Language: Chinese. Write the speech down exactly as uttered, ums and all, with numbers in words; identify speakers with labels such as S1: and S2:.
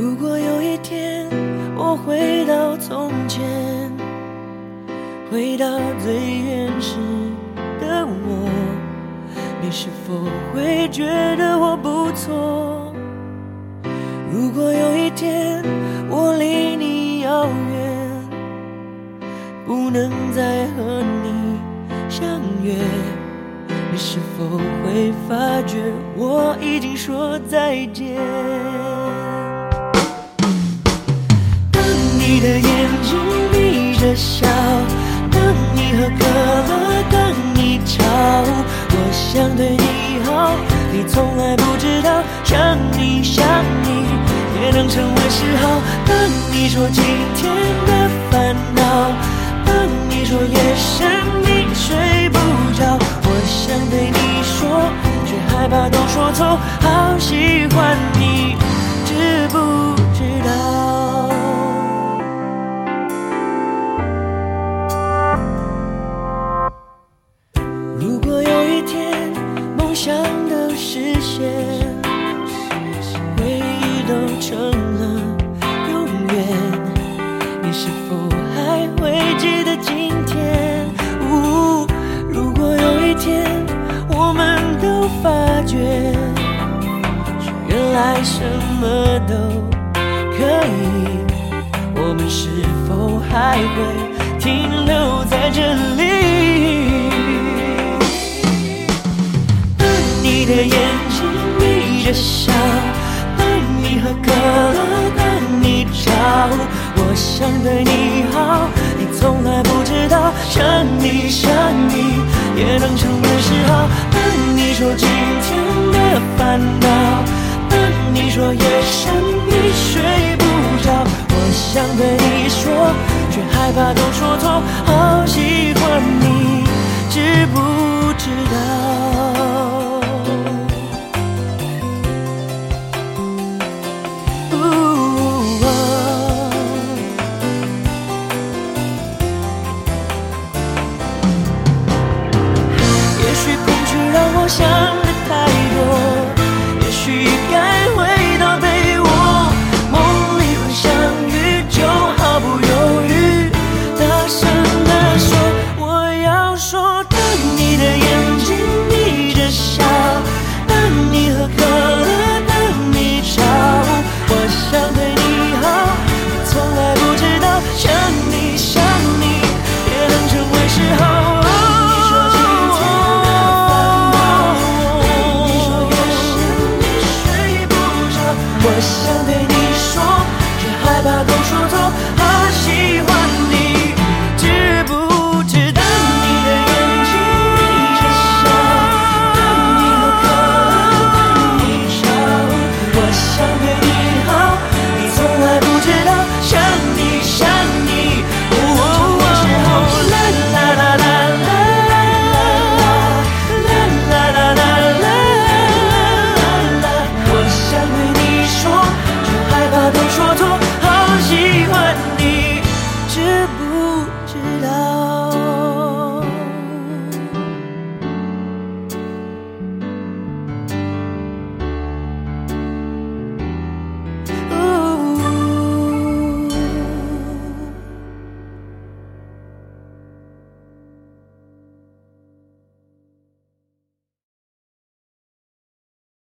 S1: 如果有一天我回到从前，回到最原始的我，你是否会觉得我不错？如果有一天我离你遥远，不能再和你相约，你是否会发觉我已经说再见？当你的眼睛眯着笑，当你喝可乐，当你吵，我想对你好，你从来不知道，想你想你也能成为嗜好。当你说今天的烦恼，当你说夜深你睡不着，我想对你说，却害怕都说错，好喜欢你，知不知道？如果有一天梦想都实现，回忆都成了永远，你是否还会记得今天？呜，如果有一天我们都发觉，原来什么都可以，我们是否还会停留在这里？当你的眼睛眯着笑，当你喝可乐，当你吵，我想对你好，你从来不知道，想你想你也能成为嗜好。当你说今天的烦恼，当你说夜深你睡不着，我想对你说，却害怕都说错，好喜欢你，知不知道？